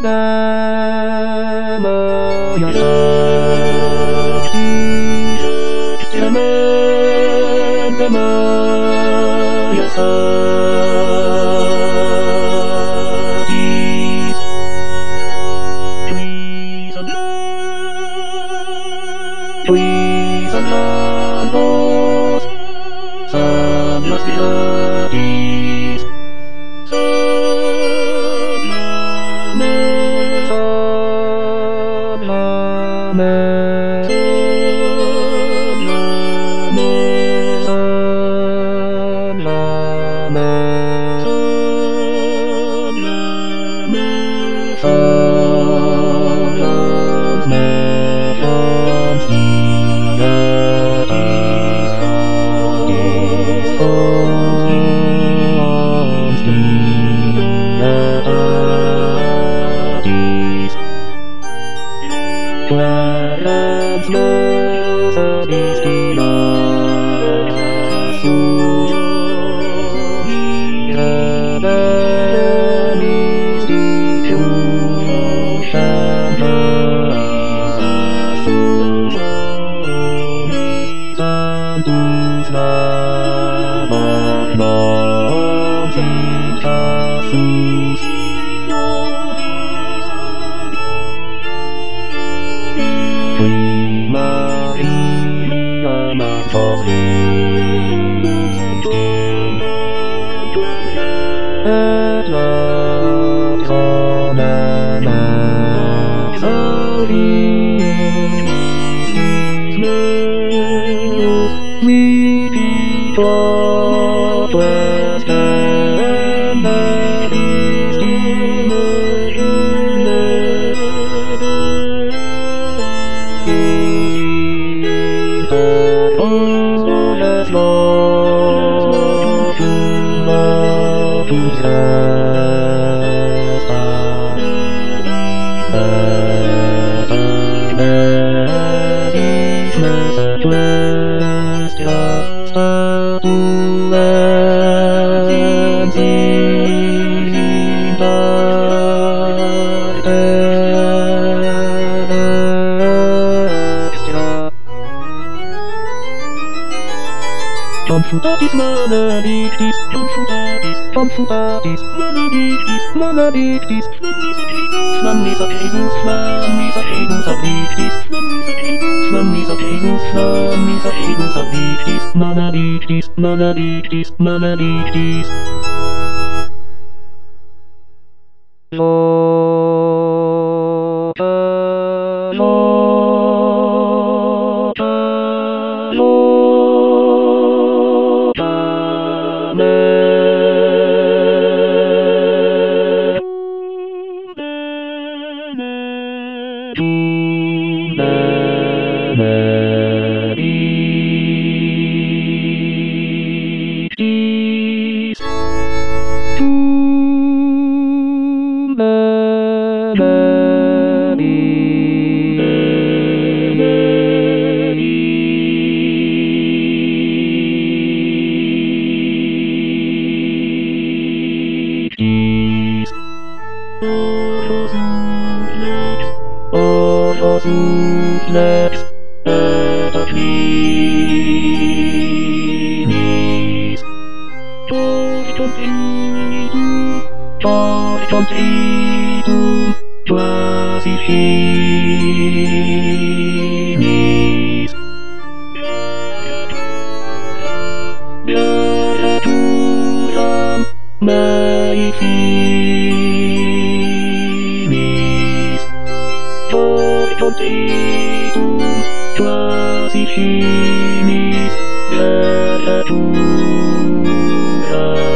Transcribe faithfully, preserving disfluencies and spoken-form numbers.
Please another Some must be these Sublime Sublime Sublime Clarence melodies delight Enemies devotion Santus labor non-incassus Maria Magdalene et latronem exauris meus vivitor est emeris Confutatis monadictis, confutatis, confutatis, monadictis, monadictis, flammis ab Jesus, flammis ab Jesus ab dictis, flammis ab Jesus, flammis ab Jesus ab dictis, monadictis, monadictis, monadictis. Loca, loca, loca. Suplex et clinis Tortontritum Tortontritum quasi finis Beaturam mei finis Tortontritum quasi finis Beaturam